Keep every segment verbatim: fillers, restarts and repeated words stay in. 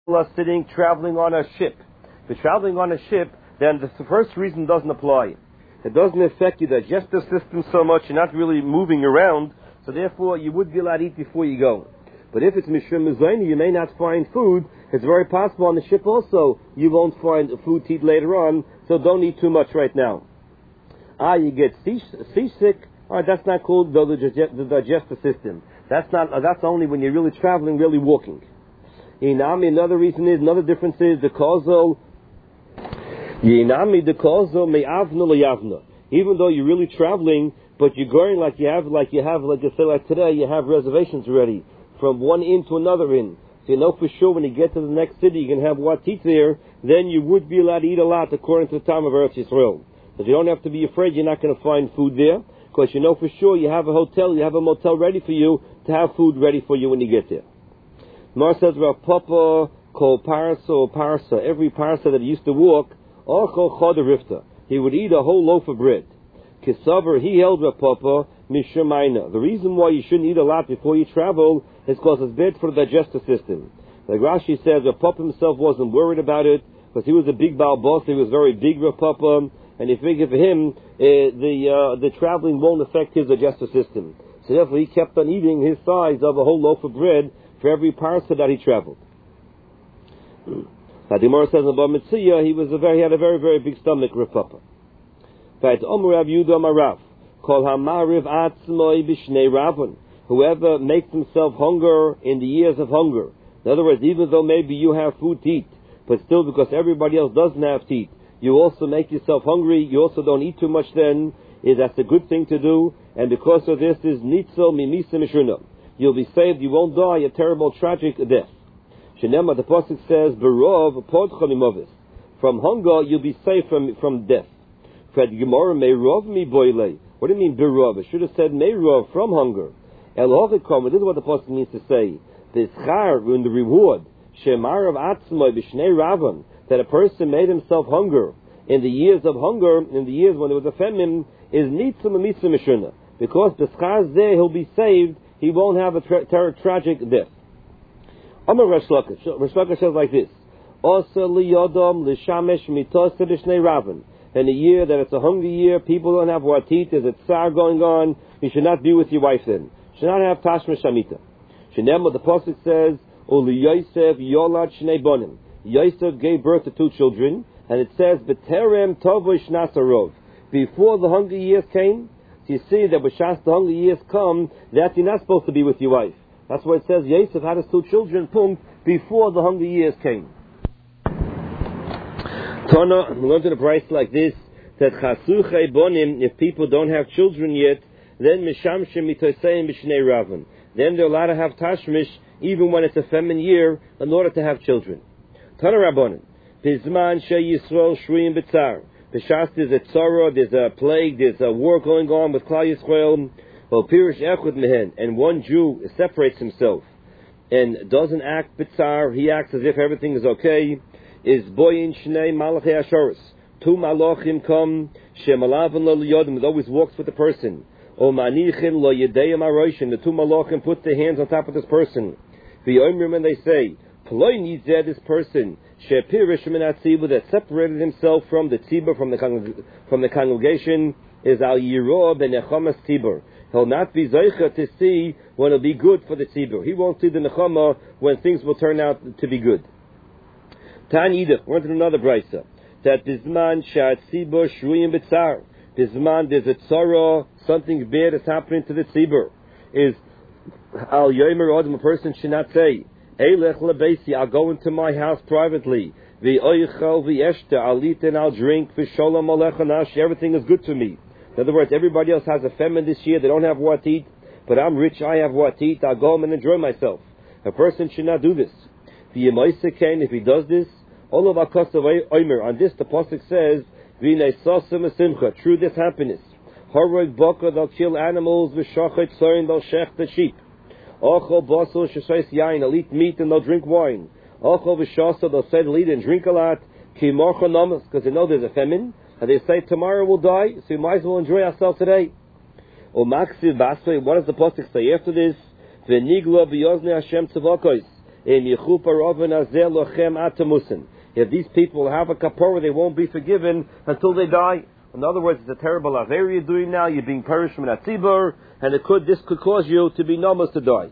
are sitting, traveling on a ship. If you're traveling on a ship, then the first reason doesn't apply. It doesn't affect your digestive system so much, you're not really moving around, so therefore you would be allowed to eat before you go. But if it's Mishum Mizayni, you may not find food. It's very possible on the ship also you won't find food to eat later on, so don't eat too much right now. Ah, you get seasick. All right, that's not called the, the digestive system. That's not. Uh, that's only when you're really traveling, really walking. Inami. Another reason is another difference is the causal. Inami the causal me'avna leyavna. Even though you're really traveling, but you're going like you have, like you have, like you say, like today, you have reservations already from one inn to another inn. So you know for sure when you get to the next city, you can have what to eat there. Then you would be allowed to eat a lot according to the time of Eretz Yisrael. But you don't have to be afraid you're not going to find food there, because you know for sure you have a hotel, you have a motel ready for you to have food ready for you when you get there. Mar says Rav Papa called parsa or parsa. Every parsa that he used to walk, Ochel Chod Rifta, he would eat a whole loaf of bread. Kisaver, he held Rav Papa Mishamayna. The reason why you shouldn't eat a lot before you travel is because it's bad for the digestive system. Like Rashi says, Rav Papa himself wasn't worried about it because he was a big Baal boss. He was very big, Rav Papa. And he figured for him, uh, the uh, the traveling won't affect his digestive system. So therefore he kept on eating his size of a whole loaf of bread for every parsa that he traveled. Now the Gemara says in Bar Mitzvah, he was a very, he had a very, very big stomach, Rav Papa. But Omer Rav Yehuda Marav, Kol Hamariv Atzmoi B'Shnei Ravon, whoever makes himself hunger in the years of hunger. In other words, even though maybe you have food to eat, but still because everybody else doesn't have to eat, you also make yourself hungry, you also don't eat too much then, is that's a good thing to do, and because of this is Nitzel Mimisa Mishuna. You'll be saved, you won't die a terrible, tragic death. Shenema, the Pasuk says, Berov Podcha Mimovis. From hunger, you'll be saved from, from death. Fred Gemara, Meirov Mi Boile. What do you mean, Berov? It should have said Meirov, from hunger. El Hochikom, this is what the Pasuk means to say. The Schar, in the reward, Shemar of Atzmoi B'Shnei Ravan, that a person made himself hunger in the years of hunger, in the years when there was a famine, is Nitzum Mitzvah Mishuna. Because B'Schar Zeh, he'll be saved, he won't have a tra- tra- tragic death. Amar Resh Lakish. Resh Lakish says like this: Osa liyodom l'shamesh mitos b'shnei raven. In a year that it's a hungry year, people don't have what to eat, there's a tsar going on, you should not be with your wife then. You should not have tashma shamita. Shenema, the Pasuk says, Uli Yosef yolad shnei bonim. Yosef gave birth to two children, and it says, B'terem tovosh nasarov. Before the hungry years came, so you see that b'shas the hungry years come, that you're not supposed to be with your wife. That's why it says Yosef had his two children, punkt, before the hungry years came. Tana, we learned in a price like this, that chasuchei bonim, if people don't have children yet, then mishamshem mitoseim b'shnei ravan. Then they're allowed to have tashmish, even when it's a feminine year, in order to have children. Tana Rabbanan, Bizman she Yisrael shruim b'tzar. B'shas there's a tzara, there's a plague, there's a war going on with Klal Yisrael. Well, pirish echud mehen, and one Jew separates himself and doesn't act b'tzar, he acts as if everything is okay. Is boyin shnei malachei ashoris. Two malachim come, shemalavan lo liyodim, it always walks with the person. O manichin lo yedeyim aroishin, the two malachim put their hands on top of this person. V'yomrim, and they say, Ploi nizeh, this person, shepirish min hatzibur, that separated himself from the tzibur, from the con- from the congregation, is al yiro ben nechamas tzibur. He'll not be zeicha to see when it'll be good for the tzibur. He won't see the nechama when things will turn out to be good. Tan Yidach, we went to another brisa, that bisman sha'at tzibur shruyim b'tzar. Bisman, there's a tzara, something bad is happening to the tzibur. Is al yomer adam, a person should not say, Eilech lebeisi, I'll go into my house privately. V'oichel v'yeshta, I'll eat and I'll drink. V'sholom alecha nashi, everything is good to me. In other words, everybody else has a famine this year, they don't have what to eat, but I'm rich, I have what to eat, I'll go home and enjoy myself. A person should not do this. If he does this, all of our oimer, on this the Pasuk says, through this happiness. Horog baka, they'll kill animals, v'shachet soin, they'll shech the sheep. Ochel basel shesais yain, they'll eat meat and they'll drink wine. Ochel v'shasa, they'll say they'll eat and drink a lot. Ki morcha namas, because they know there's a famine. And they say tomorrow we'll die, so we might as well enjoy ourselves today. Or maksiv basvei, what does the Pasuk say after this? V'nigla b'yoznei Hashem tzavakos. If these people have a kapara, they won't be forgiven until they die. In other words, it's a terrible aver you're doing now. You're being perished from a tzibur, and it could this could cause you to be nomas to die.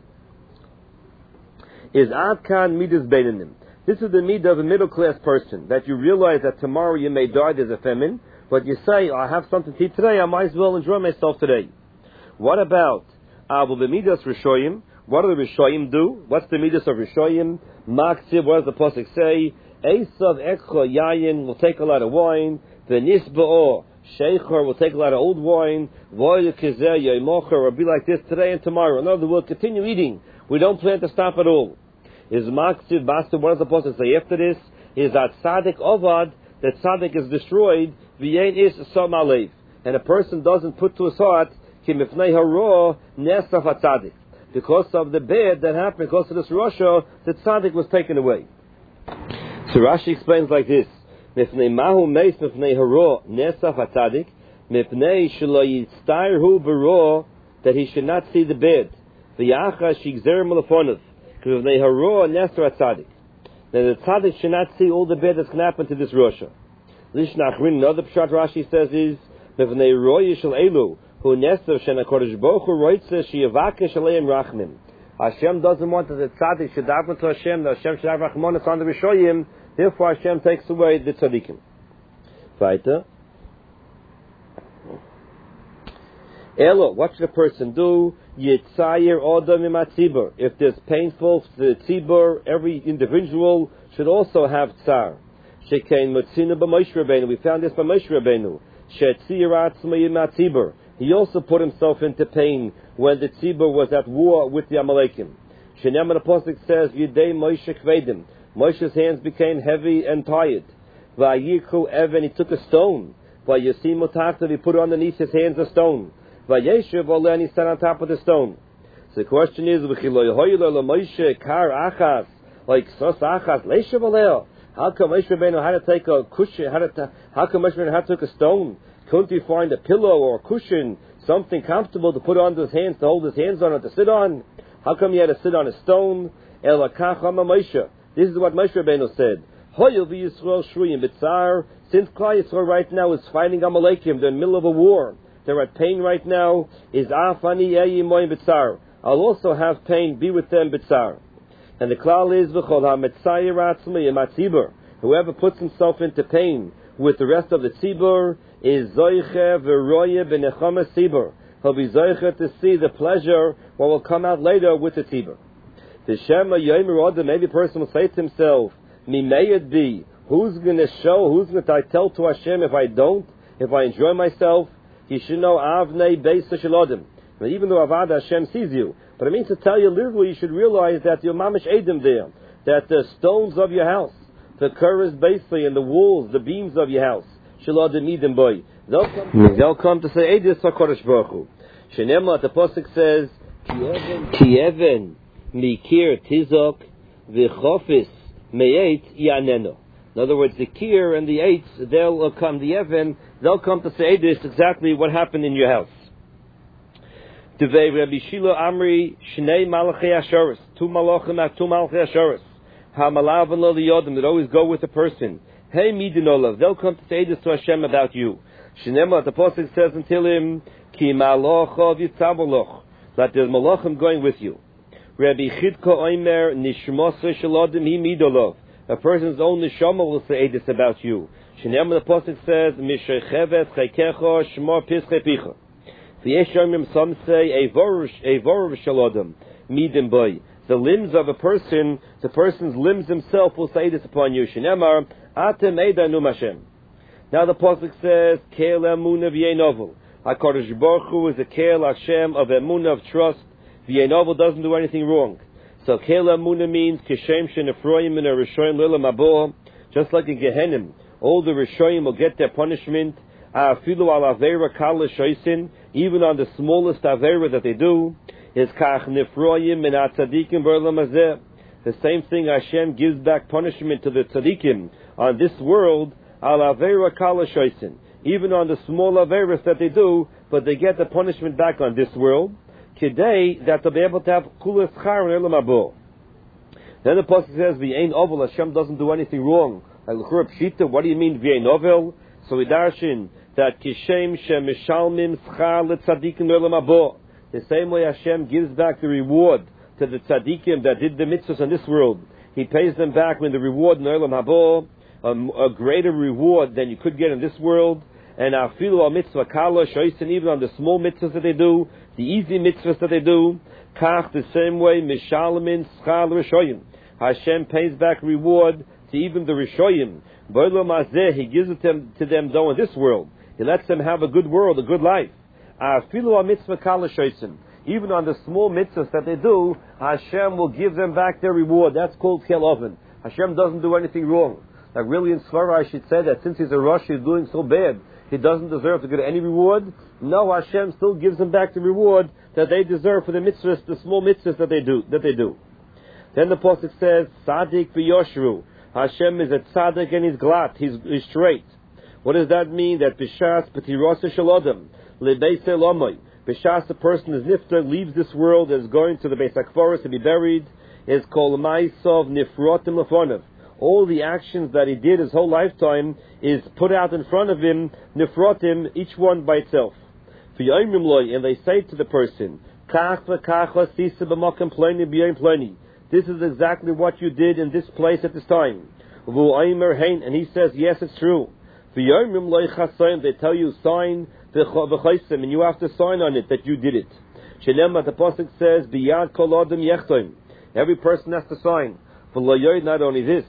Is adkan midas beinanim. This is the midah of a middle class person, that you realize that tomorrow you may die. There's a famine, but you say, I have something to eat today. I might as well enjoy myself today. What about Abu B'midas Rishoyim? What do the Rishoyim do? What's the midas of Rishoyim? Maksiv, what does the pasuk say? Esav ekcha yayin will take a lot of wine. V'nisba'o sheichar will take a lot of old wine. V'oyu kizeh yoimocher will be like this today and tomorrow. In other words, we'll continue eating. We don't plan to stop at all. Is Maksiv Basta, what does the pasuk say after this? Is that Tzaddik Ovad, that Tzaddik is destroyed, V'yein is Som Alev. And a person doesn't put to his heart, Ki mifnei haro nesaf HaTzaddik. Because of the bad that happened, because of this Rasha, the Tzaddik was taken away. So Rashi explains like this: Mifnei mahu meis mifnei haro nesaf HaTzaddik, Mifnei shelo yitztairhu b'ro, that he should not see the bad. V'yacha shigzer malafonav. Because they haro nesar HaTzaddik. Now the Tzaddik should not see all the bad that's going to happen to this Rasha. Lishnachrin, another pshat Rashi says is mifnei roya shel elu. Who nesar shena kodesh baruch hu roitze sheyavakesh aleim rachmim. Hashem doesn't want that the tzaddik should daven to Hashem. That Hashem should have rachmanis on the rishoyim. Therefore, Hashem takes away the tzaddikim. Weiter. Elo, what should a person do? Yitzayer odam imatzibur. If there's painful to the tzibur, every individual should also have tzar. Shekein mutzinu b'Moshe Rabbeinu. We found this by Moshe Rabbeinu. Shetzir atzmai imatzibur. He also put himself into pain when the tzibur was at war with the Amalekim. Shenem the Apostle says, Yidei Moshe kvedim. Moshe's hands became heavy and tired. Vayikhu even, he took a stone. Vayasim utachtav, he put underneath his hands a stone. Vayeshev oleh, and he sat on top of the stone. So the question is, V'chiloi hoylo lo Moshe kar achas, like sos achas, leishev oleh. How come Moshe Rabbeinu had to take a cushion? How, to, how come Moshe Rabbeinu had to take a stone? Couldn't he find a pillow or a cushion, something comfortable to put under his hands, to hold his hands on, or to sit on? How come he had to sit on a stone? This is what Moshe Rabbeinu said. Since Klal Yisrael right now is fighting Amalekim, they're in the middle of a war, they're at pain right now, is Afani B'tzar. I'll also have pain, be with them B'tzar. And the klal is whoever puts himself into pain with the rest of the tzibur is zoiche v'roye b'nechama tzibur. He'll be zoiche to see the pleasure what will come out later with the tzibur. The shema yomer odem, maybe a person will say to himself, mimeyed be, who's going to show, who's going to tell to Hashem if I don't, if I enjoy myself? He should know avnei beis shel odem. Even though avad Hashem sees you, but it means to tell you literally, you should realize that you're mamish edim there, that the stones of your house, the curves basically, and the walls, the beams of your house, shelo demidim boy, they'll come, they'll come to say edis HaKadosh Baruch Hu. Shenema, the pasuk says, ki even mikir tizok v'chofis me'et yaneno. In other words, the kir and the eights, they'll come, the even, they'll come to say edis exactly what happened in your house. Devei Rabbi Shilo Amri Shnei Malachei Ashoris, two malachim at two malachei Ashoris. Hamalav and Lo Yodim, that always go with a person. Hey Midinolav, they'll come to say this to Hashem about you. Shnema, the pasuk says until him, Ki Malachov Yitzaboloch, that there's malachim going with you. Rabbi Chidko Oimer Nishmosa Shalodim Hi Midolov, a person's own neshama will say this about you. Shnema, the pasuk says, Mishechevet Chakecho Shmor Pischei Picha. Some say a vorov shalodam midim boy. The limbs of a person, the person's limbs himself will say this upon you. Shenemar atem eidanu Hashem. Now the pasuk says keil emunah v'yeinovel. HaKadosh Baruch Hu is a keil Hashem of emunah, of trust. V'yeinovel doesn't do anything wrong. So keil emunah means kishem shenefroyim in a rishoyim lila mabor. Just like in Gehenim, all the rishoyim will get their punishment. Afilu al avera kal l'shoisin, even on the smallest avera that they do, is kach nifroyim min atzadikim b'olam hazeh. The same thing Hashem gives back punishment to the tzadikim on this world, al avera kal l'shoisin, even on the small averas that they do, but they get the punishment back on this world. Today, that they'll be able to have kulas char in elam habo. Then the pasuk says, "V'yein ovel." Hashem doesn't do anything wrong. Like l'chura pshita. What do you mean v'yein ovel? So we darshin that kishem shemishalmim schar letzadikim le'olam haba. The same way Hashem gives back the reward to the tzaddikim that did the mitzvahs in this world, He pays them back when the reward in le'olam haba, um, a greater reward than you could get in this world. And afilu al mitzvah kala shoysin, even on the small mitzvahs that they do, the easy mitzvahs that they do, kach the same way mishalamin schar l'rishoyim. Hashem pays back reward to even the Rishoyim. B'olam hazeh, He gives it to them, to them though in this world. He lets them have a good world, a good life. Afilu mitzvah kala shoysim. Even on the small mitzvahs that they do, Hashem will give them back their reward. That's called kel oven. Hashem doesn't do anything wrong. Like really in Svara I should say that since he's a Rosh, he's doing so bad, he doesn't deserve to get any reward. No, Hashem still gives them back the reward that they deserve for the mitzvahs, the small mitzvahs that they do. That they do. Then the pasuk says, "Tzaddik v'yoshru." Hashem is a tzaddik and he's glad, he's, he's straight. What does that mean? That b'shas b'tirasa shel adam lebeis elomoy. B'shas, the person is nifter, leaves this world, is going to the Beis HaKfaros to be buried, is kol ma'isov nifrotim lefonav. All the actions that he did his whole lifetime is put out in front of him, nifrotim, each one by itself. V'yoimrim loy, and they say to the person, kach v'kach l'sisa b'makom ploni b'yom ploni. This is exactly what you did in this place at this time. And he says, yes, it's true. They tell you, sign, and you have to sign on it that you did it. The pasuk says, every person has to sign. Not only this,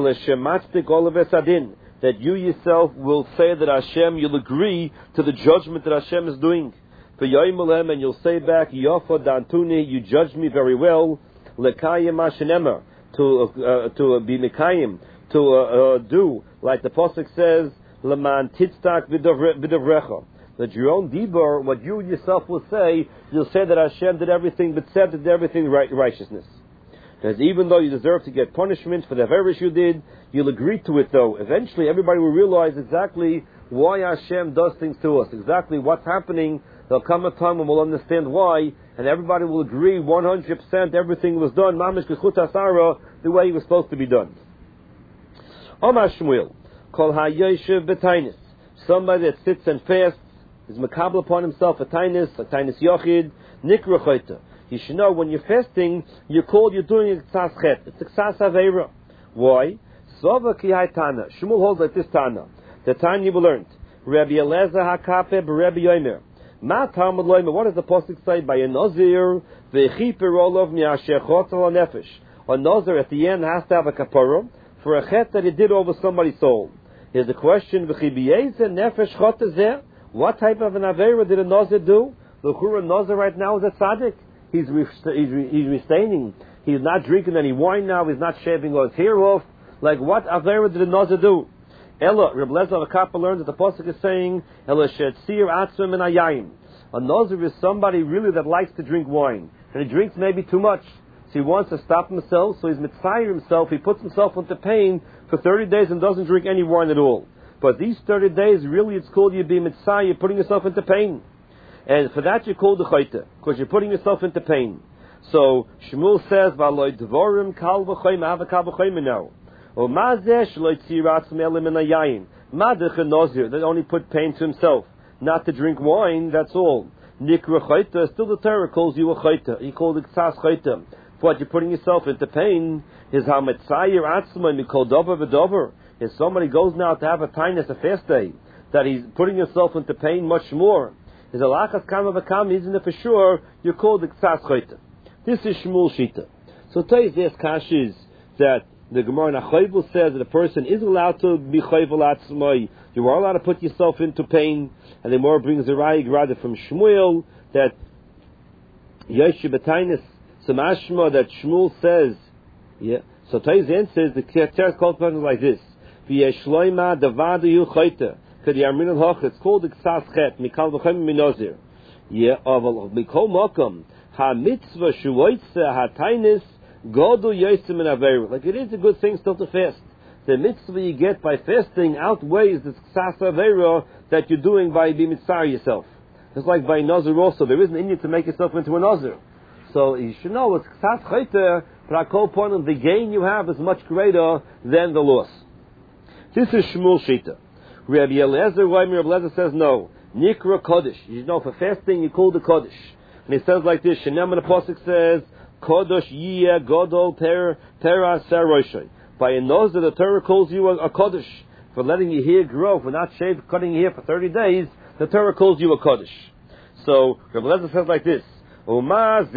that you yourself will say that Hashem, you'll agree to the judgment that Hashem is doing. And you'll say back, you judged me very well. Lekayim mashenemer, to uh, to be mekayim, to uh, uh, do like the pasuk says, leman titztak v'dovrecha. That your own dibur, what you yourself will say, you'll say that Hashem did everything, but said did everything right, righteousness. Because even though you deserve to get punishment for the very you did, you'll agree to it. Though eventually everybody will realize exactly why Hashem does things to us, exactly what's happening. There'll come a time when we'll understand why, and everybody will agree one hundred percent everything was done, mamish k'chut asara, the way it was supposed to be done. Omar Shmuel, kol ha'yoshev b'tainis, somebody that sits and fasts, is makabel upon himself a tainis, a tainis yochid, nikra chayta. You should know when you're fasting, you're called, you're doing a ksas chet. It's a ksas aveira. Why? Sova ki hay tana. Shmuel holds like this tana. The tanya we learned. Rabbi Eliezer hakape b'Rabbi Yomer. Ma Talmud loyme. What does the pasuk say? By a nazir vechiper olov mi'ashechot al nefesh. A nazir at the end has to have a kapara for a chet that he did over somebody's soul. Here's the question: v'chibiyeze nefesh chot zeh. What type of an aveira did a nazir do? The chura nazir right now is a tzaddik. He's re- he's, re- he's restraining. He's not drinking any wine now. He's not shaving his hair off. Like what aveira did a nazir do? Ella, Reb Lezer Kappa learned that the pasuk is saying, Ella shetzir atzmim and ayayim. A nazir is somebody really that likes to drink wine, and he drinks maybe too much. So he wants to stop himself. So he's mitzayir himself. He puts himself into pain for thirty days and doesn't drink any wine at all. But these thirty days, really, it's called you being mitzayir, putting yourself into pain. And for that you're called the chayta, because you're putting yourself into pain. So Shmuel says, "V'aloi dvorim kal v'choyim avakal v'choyim now." Or mazeh shloi tziratz melim and ayayin. Madech a nazir that only put pain to himself, not to drink wine. That's all. Nikra chayta. Still the Torah calls you a chayta. He called it ksas chayta. For what you're putting yourself into pain is how mitzayir atzma mikol dover v'dover. If somebody goes now to have a tainus, a fast day, that he's putting himself into pain much more. Is a lachas kama v'kam, isn't it for sure? You're called the ksas chayta. This is Shmuel Shita. So today's this kash is that the Gemara Nachayvul says that a person is allowed to be chayvul atzmai. You are allowed to put yourself into pain. And the Gemara brings a rayig rather from Shmuel that Yoshe B'tainis Samashma that Shmuel says. Yeah. So today's end says the Keter called like this: V'yeshloima davadu yu chayta. It's called the ksas chet mikal v'chem minozir. Yeah, aval mikol makom ha mitzvah shuvoitze ha tainis godu yosim and aveira. Like it is a good thing still to fast. The mitzvah you get by fasting outweighs the ksas aveira that you're doing by being mitzvah yourself. It's like by nazir also. There isn't in you to make yourself into a nazir. So you should know it's ksas chayta but I call upon them, the gain you have is much greater than the loss. This is Shmuel Shita. Rabbi Eliezer, Rabbi Eliezer says no. Nikra Kodesh. You know, for fasting, you call the Kodesh. And he says like this, Shenem and the Pasuk says, Kodesh Yiyeh Godol Per Pera Saroshai. By a nose that the Torah calls you a, a Kodesh. For letting your hair grow, for not shaving, cutting your hair for thirty days, the Torah calls you a Kodesh. So, Rabbi Eliezer says like this, Nikra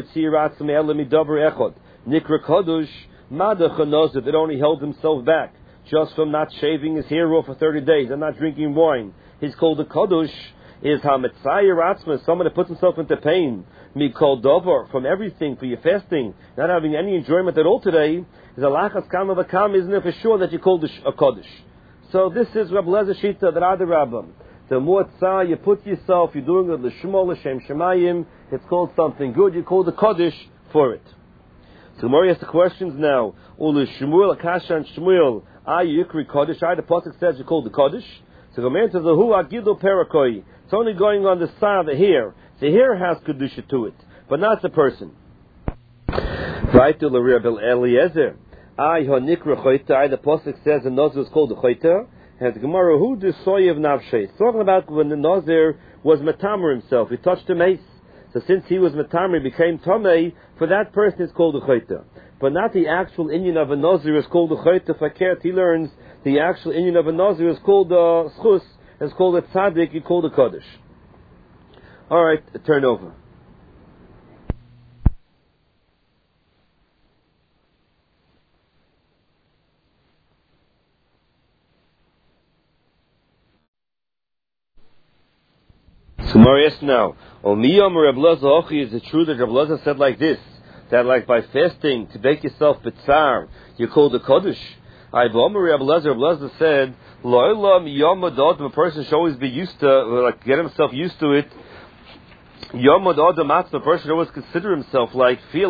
Kodesh, Madach Nozir, that only held himself back, just from not shaving his hair off for thirty days and not drinking wine. He's called a Kodesh, is Hamitzayir Atzma, someone that puts himself into pain, Mikol Dover, from everything, for your fasting, not having any enjoyment at all today, is a Lachas Kam of a Kam, isn't it for sure that you called a Kodesh? So this is Rabbi Eliezer Shita, the Rada Rabbam. The more tzah you put yourself, you're doing it l'shmo l'shem shemayim, it's called something good, you call the Kodesh for it. So the Gemara asks the questions now. Ulu Shmuel, Akasha and Shmuel, Ay Yikri Kodesh, Ay the Pasuk says you call the Kodesh. So the man says, Hu Agidu Perakoi, it's only going on the side of the hair. The hair has Kedusha to it, but not the person. Right to the Rabbi Eliezer. Ay Honikra Choyta, Ay the Pasuk says the Nazir is called the Choyta. And the Gemara, who does soy of nafshe? It's talking about when the Nazir was matamer himself. He touched a mace. So since he was matamer, he became tomei. For that person, it's called a chayta. But not the actual inyan of a Nazir is called a chayta. Fakert, he learns the actual inyan of a Nazir is called a schus. It's called a tzaddik. You called a kodesh. All right, turn over. So Marius now, Omiyam or Rabbi Eliezer Ochi, is it true that Rabbi Eliezer said like this, that like by fasting to make yourself betzar, you call the kodesh? I Omer Rabbi Eliezer, Rabbi Eliezer said, Lo'olam yom adod, a person should always be used to, like get himself used to it. Yom adod, a person should always consider himself like feel.